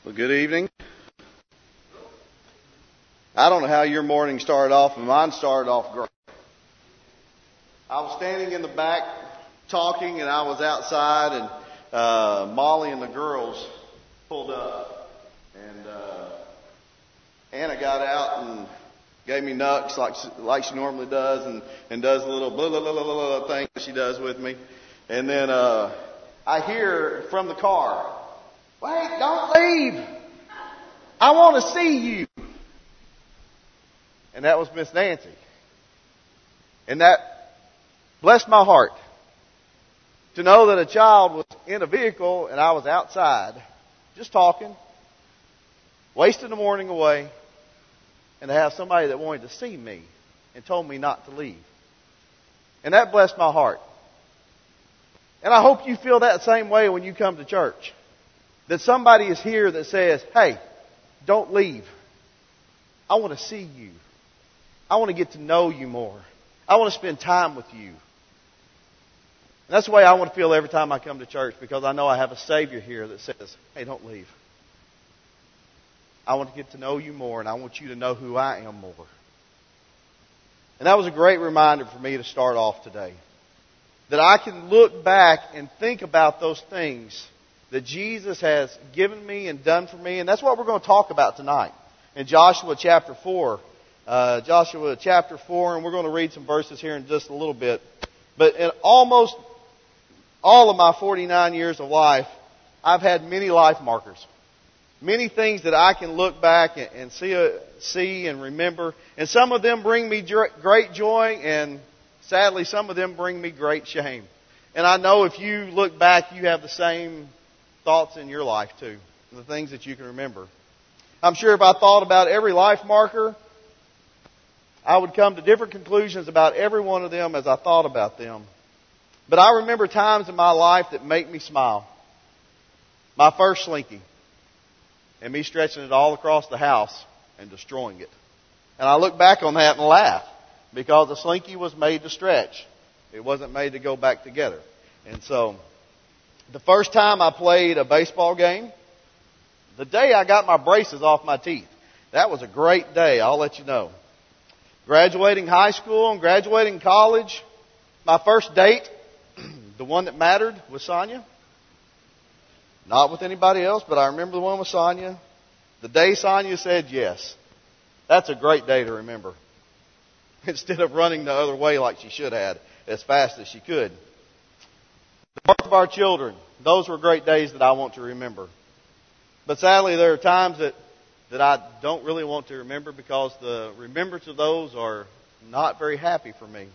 Well, good evening. I don't know how your morning started off, but mine started off great. I was standing in the back talking, and I was outside, and Molly and the girls pulled up. And Anna got out and gave me nuts like she normally does, and does a little blah, blah, blah, blah, blah thing she does with me. And then I hear from the car, "Wait, don't leave. I want to see you." And that was Miss Nancy. And that blessed my heart to know that a child was in a vehicle and I was outside just talking, wasting the morning away, and to have somebody that wanted to see me and told me not to leave. And that blessed my heart. And I hope you feel that same way when you come to church. That somebody is here that says, "Hey, don't leave. I want to see you. I want to get to know you more. I want to spend time with you." And that's the way I want to feel every time I come to church, because I know I have a Savior here that says, "Hey, don't leave. I want to get to know you more, and I want you to know who I am more." And that was a great reminder for me to start off today. That I can look back and think about those things that Jesus has given me and done for me. And that's what we're going to talk about tonight in Joshua chapter 4. Joshua chapter 4, and we're going to read some verses here in just a little bit. But in almost all of my 49 years of life, I've had many life markers. Many things that I can look back and see and remember. And some of them bring me great joy, and sadly, some of them bring me great shame. And I know if you look back, you have the same thoughts in your life too. The things that you can remember. I'm sure if I thought about every life marker, I would come to different conclusions about every one of them as I thought about them. But I remember times in my life that make me smile. My first Slinky. And me stretching it all across the house and destroying it. And I look back on that and laugh. Because the Slinky was made to stretch. It wasn't made to go back together. And so, the first time I played a baseball game, the day I got my braces off my teeth, that was a great day, I'll let you know. Graduating high school and graduating college, my first date, the one that mattered, was Sonia. Not with anybody else, but I remember the one with Sonia. The day Sonia said yes. That's a great day to remember. Instead of running the other way like she should have, as fast as she could. The birth of our children, those were great days that I want to remember. But sadly, there are times that I don't really want to remember, because the remembrance of those are not very happy for me.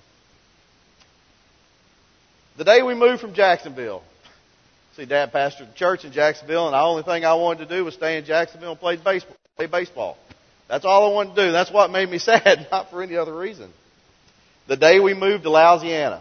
The day we moved from Jacksonville. See, Dad pastored the church in Jacksonville, and the only thing I wanted to do was stay in Jacksonville and play baseball. That's all I wanted to do. That's what made me sad, not for any other reason. The day we moved to Louisiana.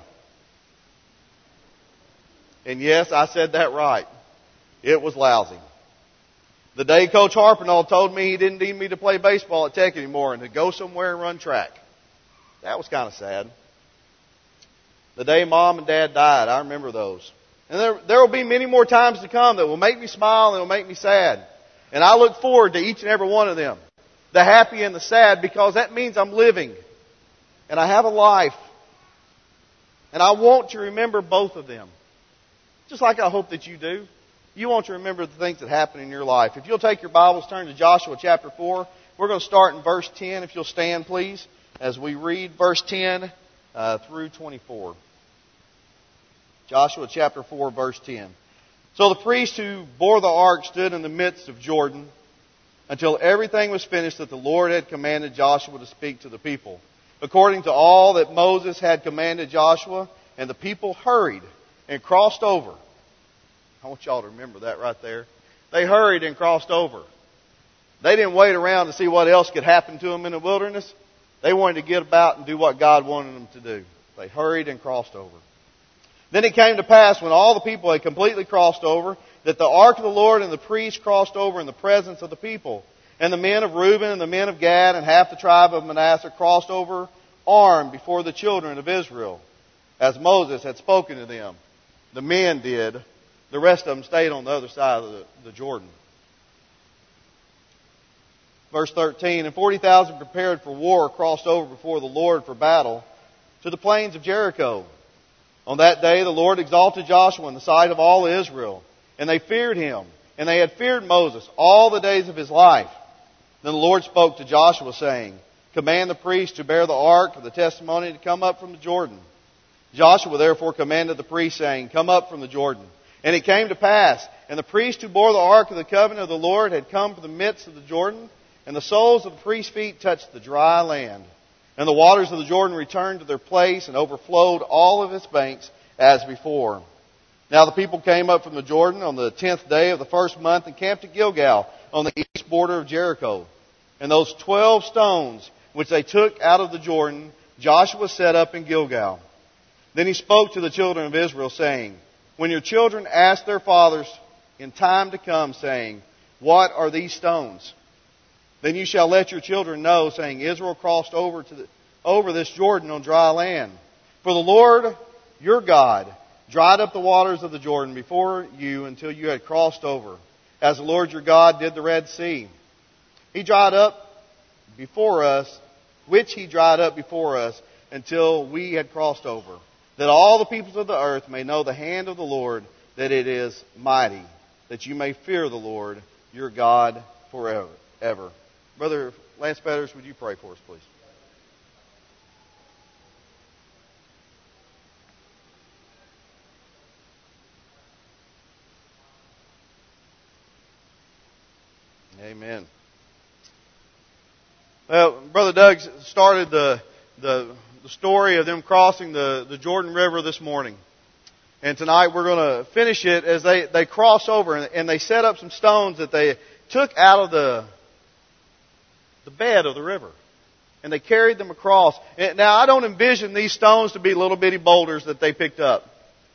And yes, I said that right. It was lousy. The day Coach Harpinall told me he didn't need me to play baseball at Tech anymore and to go somewhere and run track. That was kind of sad. The day Mom and Dad died, I remember those. And there will be many more times to come that will make me smile and will make me sad. And I look forward to each and every one of them. The happy and the sad, because that means I'm living. And I have a life. And I want to remember both of them. Just like I hope that you do. You want to remember the things that happen in your life. If you'll take your Bibles, turn to Joshua chapter 4. We're going to start in verse 10. If you'll stand, please, as we read verse 10 through 24. Joshua chapter 4, verse 10. So the priest who bore the ark stood in the midst of Jordan until everything was finished that the Lord had commanded Joshua to speak to the people, according to all that Moses had commanded Joshua. And the people hurried and crossed over. I want y'all to remember that right there. They hurried and crossed over. They didn't wait around to see what else could happen to them in the wilderness. They wanted to get about and do what God wanted them to do. They hurried and crossed over. Then it came to pass, when all the people had completely crossed over, that the ark of the Lord and the priests crossed over in the presence of the people. And the men of Reuben and the men of Gad and half the tribe of Manasseh crossed over armed before the children of Israel, as Moses had spoken to them. The men did. The rest of them stayed on the other side of the Jordan. Verse 13, and 40,000 prepared for war crossed over before the Lord for battle to the plains of Jericho. On that day the Lord exalted Joshua in the sight of all Israel, and they feared him, and they had feared Moses all the days of his life. Then the Lord spoke to Joshua, saying, command the priests to bear the ark of the testimony to come up from the Jordan. Joshua therefore commanded the priests, saying, come up from the Jordan. And it came to pass, and the priests who bore the ark of the covenant of the Lord had come from the midst of the Jordan, and the soles of the priests' feet touched the dry land. And the waters of the Jordan returned to their place and overflowed all of its banks as before. Now the people came up from the Jordan on the 10th day of the first month and camped at Gilgal on the east border of Jericho. And those 12 stones which they took out of the Jordan, Joshua set up in Gilgal. Then he spoke to the children of Israel, saying, when your children ask their fathers in time to come, saying, what are these stones? Then you shall let your children know, saying, Israel crossed over this Jordan on dry land. For the Lord your God dried up the waters of the Jordan before you until you had crossed over, as the Lord your God did the Red Sea. He dried up before us, which he dried up before us until we had crossed over, that all the peoples of the earth may know the hand of the Lord, that it is mighty, that you may fear the Lord your God forever. Brother Lance Betters, would you pray for us, please? Amen. Well, Brother Doug started the story of them crossing the Jordan River this morning. And tonight we're going to finish it as they cross over, and they set up some stones that they took out of the bed of the river. And they carried them across. Now, I don't envision these stones to be little bitty boulders that they picked up.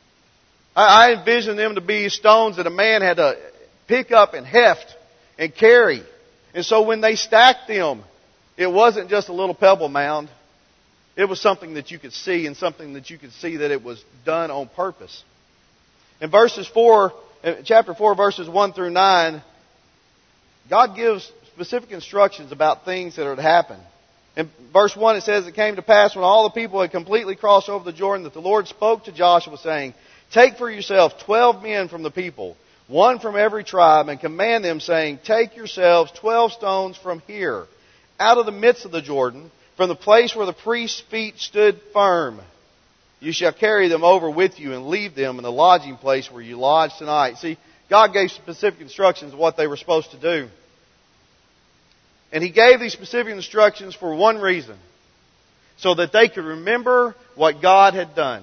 I envision them to be stones that a man had to pick up and heft and carry. And so when they stacked them, it wasn't just a little pebble mound. It was something that you could see, and something that you could see that it was done on purpose. In chapter 4, verses 1 through 9, God gives specific instructions about things that are to happen. In verse 1 it says, it came to pass when all the people had completely crossed over the Jordan that the Lord spoke to Joshua, saying, take for yourself 12 men from the people, one from every tribe, and command them, saying, take yourselves 12 stones from here, out of the midst of the Jordan, from the place where the priest's feet stood firm. You shall carry them over with you and leave them in the lodging place where you lodge tonight. See, God gave specific instructions of what they were supposed to do. And He gave these specific instructions for one reason. So that they could remember what God had done.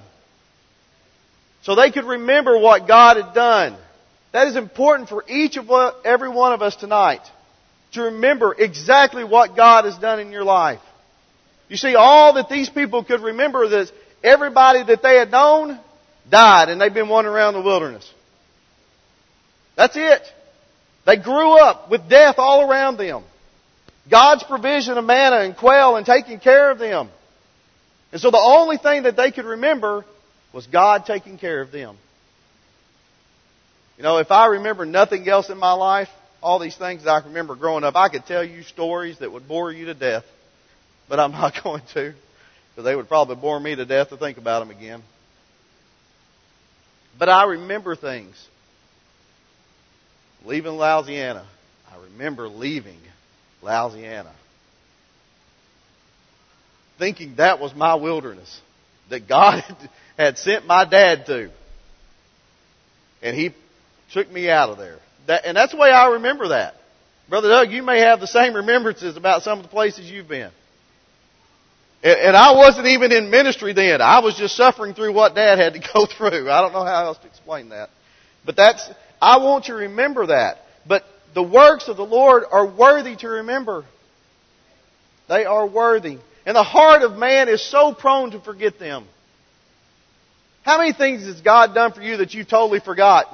So they could remember what God had done. That is important for every one of us tonight. To remember exactly what God has done in your life. You see, all that these people could remember is everybody that they had known died, and they've been wandering around the wilderness. That's it. They grew up with death all around them. God's provision of manna and quail and taking care of them. And so the only thing that they could remember was God taking care of them. You know, if I remember nothing else in my life, all these things that I remember growing up, I could tell you stories that would bore you to death. But I'm not going to, because they would probably bore me to death to think about them again. But I remember things. Leaving Louisiana. I remember leaving Louisiana. Thinking that was my wilderness. That God had sent my dad to. And He took me out of there. And that's the way I remember that. Brother Doug, you may have the same remembrances about some of the places you've been. And I wasn't even in ministry then. I was just suffering through what Dad had to go through. I don't know how else to explain that. But I want you to remember that. But the works of the Lord are worthy to remember. They are worthy. And the heart of man is so prone to forget them. How many things has God done for you that you totally forgot?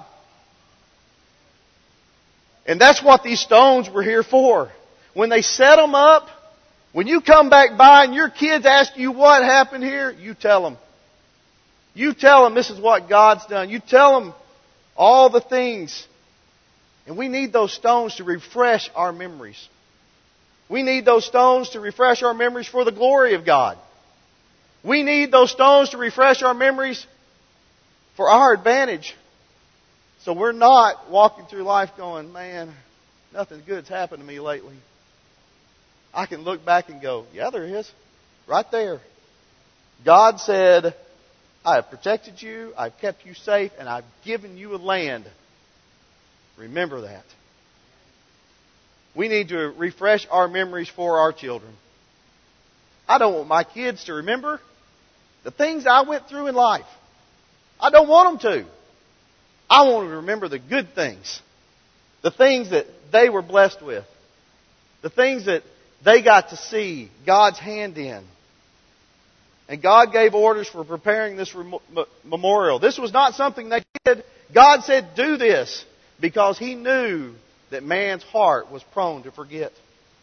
And that's what these stones were here for. When they set them up, when you come back by and your kids ask you what happened here, you tell them. You tell them this is what God's done. You tell them all the things. And we need those stones to refresh our memories. We need those stones to refresh our memories for the glory of God. We need those stones to refresh our memories for our advantage. So we're not walking through life going, man, nothing good's happened to me lately. I can look back and go, yeah, there is. Right there. God said, I have protected you, I've kept you safe, and I've given you a land. Remember that. We need to refresh our memories for our children. I don't want my kids to remember the things I went through in life. I don't want them to. I want them to remember the good things. The things that they were blessed with. The things that they got to see God's hand in. And God gave orders for preparing this memorial. This was not something they did. God said, do this, because He knew that man's heart was prone to forget.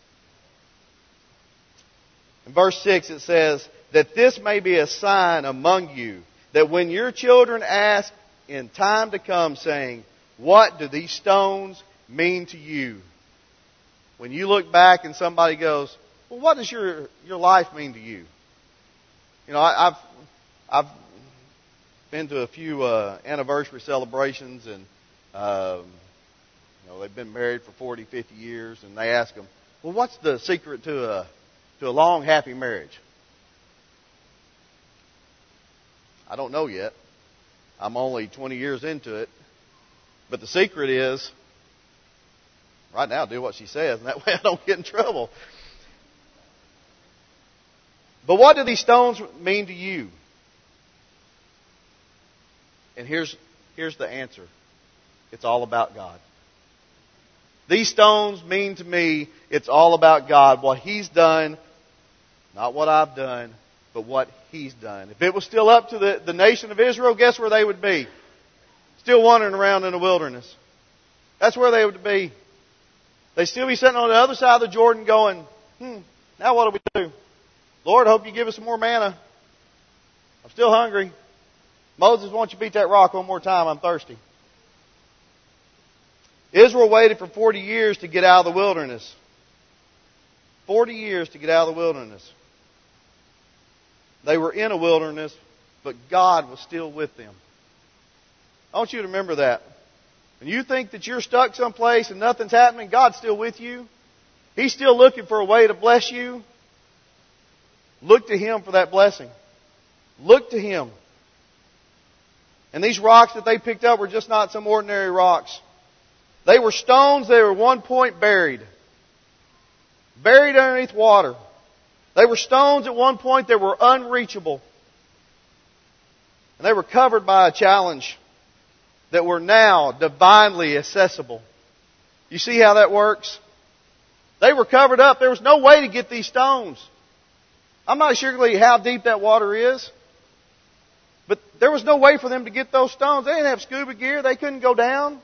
In verse 6 it says, that this may be a sign among you, that when your children ask in time to come, saying, what do these stones mean to you? When you look back and somebody goes, well, what does your life mean to you? You know, I've been to a few anniversary celebrations, and they've been married for 40, 50 years, and they ask them, well, what's the secret to a long, happy marriage? I don't know yet. I'm only 20 years into it. But the secret is, right now, do what she says, and that way I don't get in trouble. But what do these stones mean to you? And here's the answer. It's all about God. These stones mean to me, it's all about God. What He's done, not what I've done, but what He's done. If it was still up to the nation of Israel, guess where they would be? Still wandering around in the wilderness. That's where they would be. They'd still be sitting on the other side of the Jordan going, now what do we do? Lord, I hope you give us some more manna. I'm still hungry. Moses, why don't you beat that rock one more time? I'm thirsty. Israel waited for 40 years to get out of the wilderness. 40 years to get out of the wilderness. They were in a wilderness, but God was still with them. I want you to remember that. When you think that you're stuck someplace and nothing's happening, God's still with you. He's still looking for a way to bless you. Look to Him for that blessing. Look to Him. And these rocks that they picked up were just not some ordinary rocks. They were stones that were at one point buried. Buried underneath water. They were stones at one point that were unreachable. And they were covered by a challenge that were now divinely accessible. You see how that works? They were covered up. There was no way to get these stones. I'm not sure how deep that water is. But there was no way for them to get those stones. They didn't have scuba gear. They couldn't go down.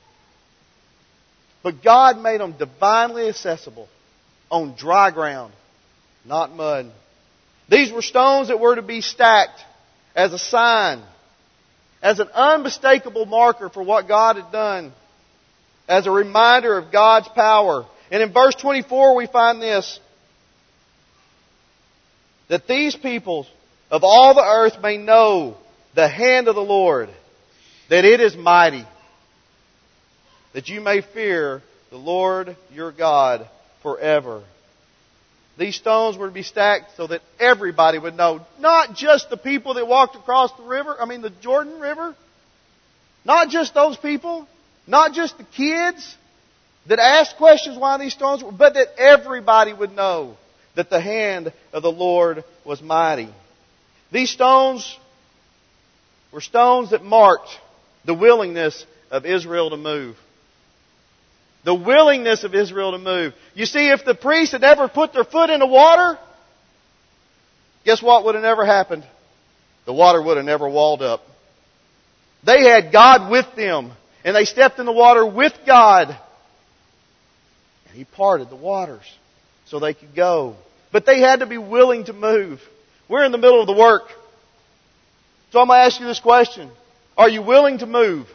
But God made them divinely accessible on dry ground, not mud. These were stones that were to be stacked as a sign, as an unmistakable marker for what God had done, as a reminder of God's power. And in verse 24 we find this, that these peoples of all the earth may know the hand of the Lord, that it is mighty, that you may fear the Lord your God forever. These stones were to be stacked so that everybody would know, not just the people that walked across the Jordan River, not just those people, not just the kids that asked questions why these stones were, but that everybody would know that the hand of the Lord was mighty. These stones were stones that marked the willingness of Israel to move. The willingness of Israel to move. You see, if the priests had ever put their foot in the water, guess what would have never happened? The water would have never walled up. They had God with them, and they stepped in the water with God. And He parted the waters so they could go. But they had to be willing to move. We're in the middle of the work. So I'm going to ask you this question. Are you willing to move?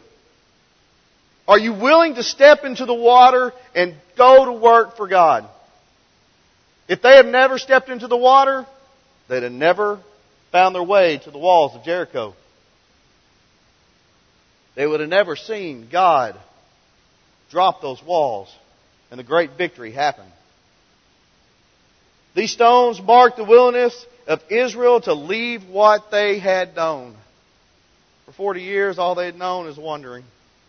Are you willing to step into the water and go to work for God? If they had never stepped into the water, they'd have never found their way to the walls of Jericho. They would have never seen God drop those walls and the great victory happen. These stones marked the willingness of Israel to leave what they had known. For 40 years, all they had known is wandering.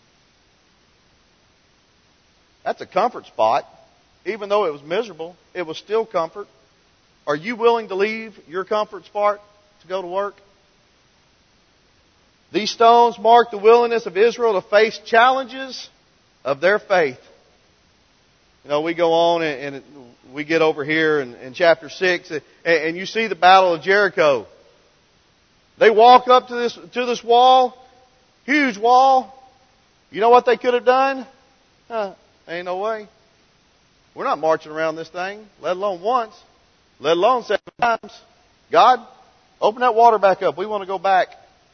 That's a comfort spot. Even though it was miserable, it was still comfort. Are you willing to leave your comfort spot to go to work? These stones mark the willingness of Israel to face challenges of their faith. You know, we go on and we get over here in chapter 6 and you see the Battle of Jericho. They walk up to this wall, huge wall. You know what they could have done? Ain't no way. We're not marching around this thing, let alone once, let alone 7 times. God, open that water back up. We want to go back.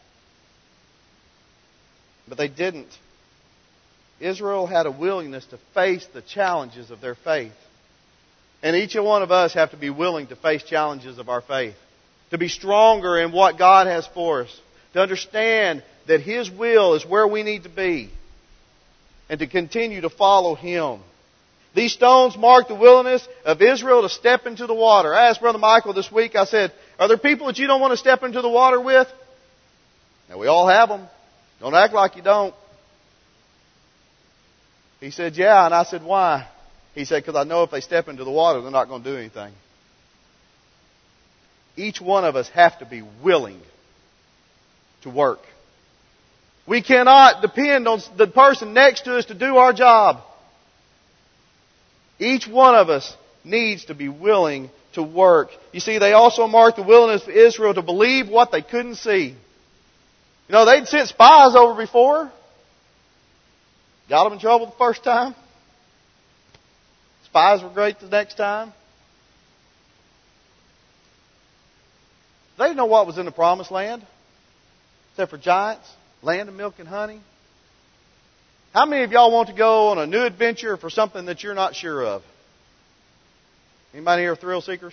But they didn't. Israel had a willingness to face the challenges of their faith. And each one of us have to be willing to face challenges of our faith. To be stronger in what God has for us. To understand that His will is where we need to be. And to continue to follow Him. These stones mark the willingness of Israel to step into the water. I asked Brother Michael this week, I said, are there people that you don't want to step into the water with? Now we all have them. Don't act like you don't. He said, yeah. And I said, why? He said, because I know if they step into the water, they're not going to do anything. Each one of us have to be willing to work. We cannot depend on the person next to us to do our job. Each one of us needs to be willing to work. You see, they also marked the willingness of Israel to believe what they couldn't see. You know, they'd sent spies over before. Got them in trouble the first time. Spies were great the next time. They didn't know what was in the promised land. Except for giants, land of milk and honey. How many of y'all want to go on a new adventure for something that you're not sure of? Anybody here thrill seekers?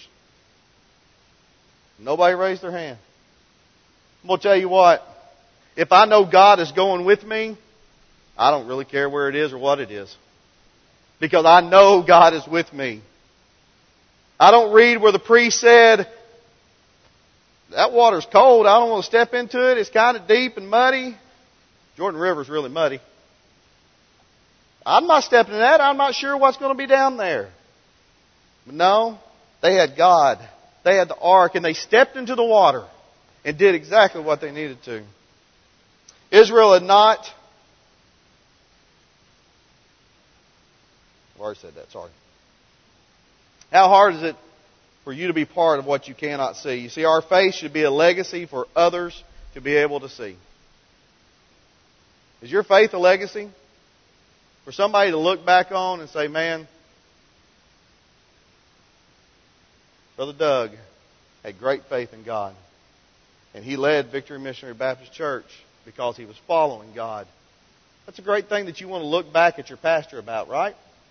Nobody raised their hand. I'm going to tell you what. If I know God is going with me, I don't really care where it is or what it is. Because I know God is with me. I don't read where the priest said, that water's cold, I don't want to step into it, it's kind of deep and muddy. Jordan River's really muddy. I'm not stepping in that, I'm not sure what's going to be down there. But no, they had God. They had the ark and they stepped into the water and did exactly what they needed to. Israel had not... I've already said that, sorry. How hard is it for you to be part of what you cannot see? You see, our faith should be a legacy for others to be able to see. Is your faith a legacy? For somebody to look back on and say, man, Brother Doug had great faith in God. And he led Victory Missionary Baptist Church because he was following God. That's a great thing that you want to look back at your pastor about, right?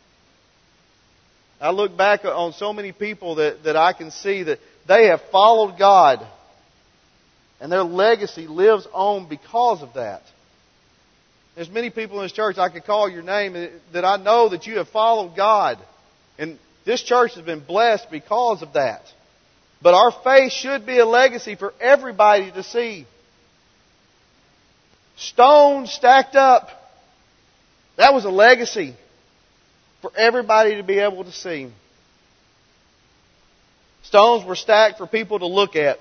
I look back on so many people that I can see that they have followed God. And their legacy lives on because of that. There's many people in this church, I could call your name, that I know that you have followed God. And this church has been blessed because of that. But our faith should be a legacy for everybody to see. Stones stacked up. That was a legacy for everybody to be able to see. Stones were stacked for people to look at.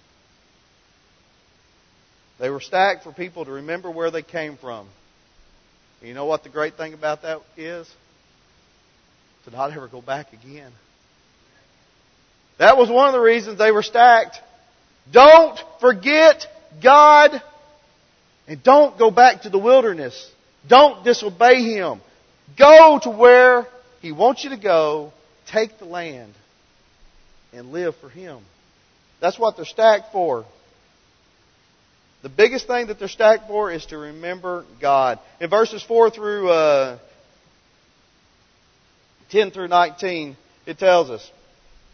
They were stacked for people to remember where they came from. And you know what the great thing about that is? To not ever go back again. That was one of the reasons they were stacked. Don't forget God. And don't go back to the wilderness. Don't disobey Him. Go to where He wants you to go. Take the land. And live for Him. That's what they're stacked for. The biggest thing that they're stacked for is to remember God. In verses 4 through 10 through 19, it tells us,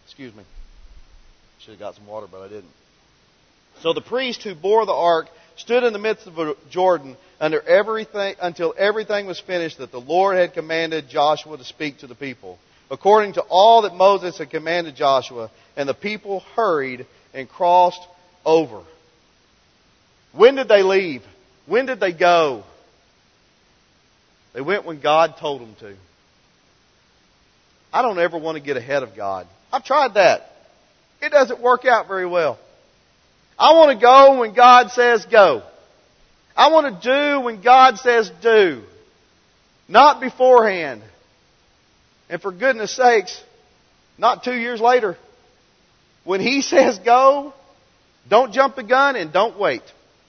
Excuse me. Should have got some water, but I didn't. So the priest who bore the ark stood in the midst of Jordan until everything was finished that the Lord had commanded Joshua to speak to the people, according to all that Moses had commanded Joshua. And the people hurried and crossed over. When did they leave? When did they go? They went when God told them to. I don't ever want to get ahead of God. I've tried that. It doesn't work out very well. I want to go when God says go. I want to do when God says do. Not beforehand. And for goodness sakes, not 2 years later. When He says go, don't jump the gun and don't wait.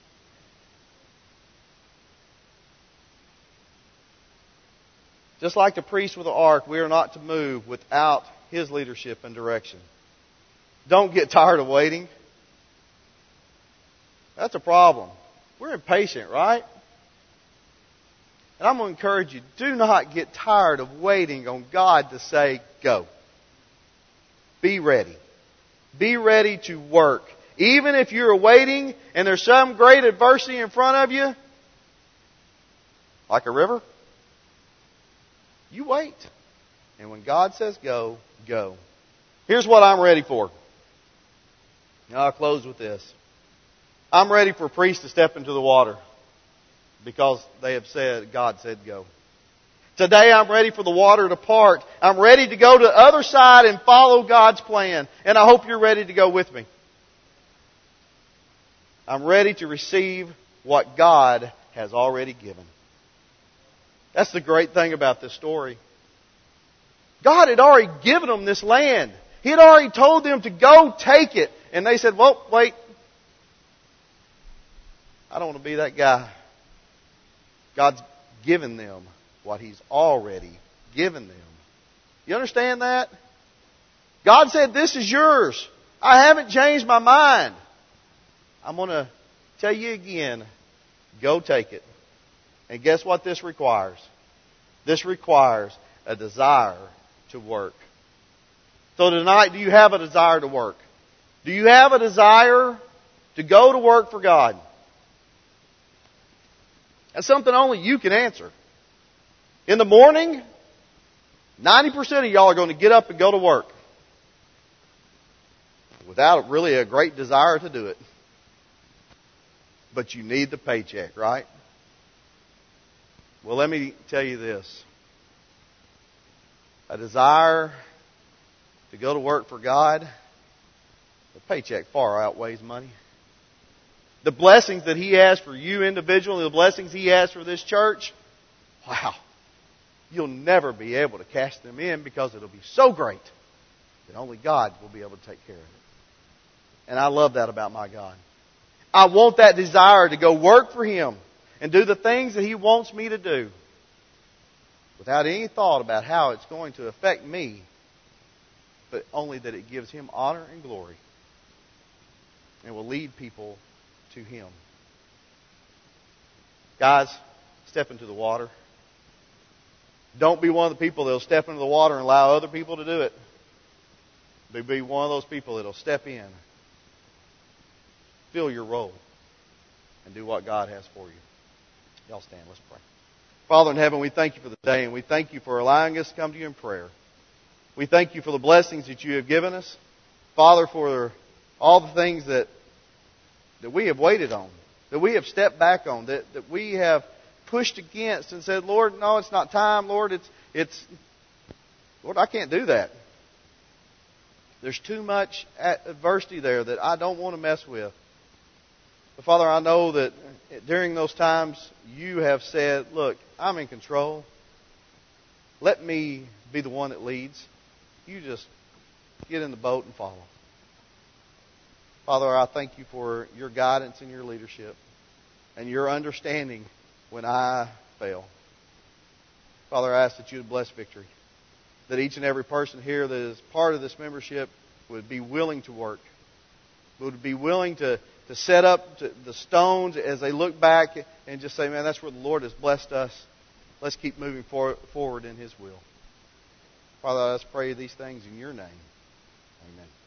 Just like the priest with the ark, we are not to move without His leadership and direction. Don't get tired of waiting. That's a problem. We're impatient, right? And I'm going to encourage you, do not get tired of waiting on God to say go. Be ready. Be ready to work. Even if you're waiting and there's some great adversity in front of you, like a river, you wait. And when God says go, go. Here's what I'm ready for. And I'll close with this. I'm ready for priests to step into the water because they have said, God said go. Today I'm ready for the water to part. I'm ready to go to the other side and follow God's plan. And I hope you're ready to go with me. I'm ready to receive what God has already given. That's the great thing about this story. God had already given them this land. He had already told them to go take it. And they said, well, wait. I don't want to be that guy. God's given them what He's already given them. You understand that? God said, this is yours. I haven't changed my mind. I'm going to tell you again, go take it. And guess what this requires? This requires a desire to work. So tonight, do you have a desire to work? Do you have a desire to go to work for God? That's something only you can answer. In the morning, 90% of y'all are going to get up and go to work without really a great desire to do it. But you need the paycheck, right? Well, let me tell you this. A desire to go to work for God, the paycheck far outweighs money. The blessings that He has for you individually, the blessings He has for this church, wow. You'll never be able to cash them in because it'll be so great that only God will be able to take care of it. And I love that about my God. I want that desire to go work for Him and do the things that He wants me to do without any thought about how it's going to affect me, but only that it gives Him honor and glory and will lead people to Him. Guys, step into the water. Don't be one of the people that will step into the water and allow other people to do it. Be one of those people that will step in, fill your role, and do what God has for you. Y'all stand, let's pray. Father in heaven, we thank You for the day, and we thank You for allowing us to come to You in prayer. We thank You for the blessings that You have given us. Father, for all the things that we have waited on, that we have stepped back on, that we have pushed against and said, Lord, no, it's not time. Lord, Lord, I can't do that. There's too much adversity there that I don't want to mess with. But Father, I know that during those times You have said, look, I'm in control. Let me be the one that leads. You just get in the boat and follow. Father, I thank You for Your guidance and Your leadership and Your understanding when I fail. Father, I ask that You would bless Victory. That each and every person here that is part of this membership would be willing to work. Would be willing to set up the stones as they look back and just say, man, that's where the Lord has blessed us. Let's keep moving forward in His will. Father, let's pray these things in Your name. Amen.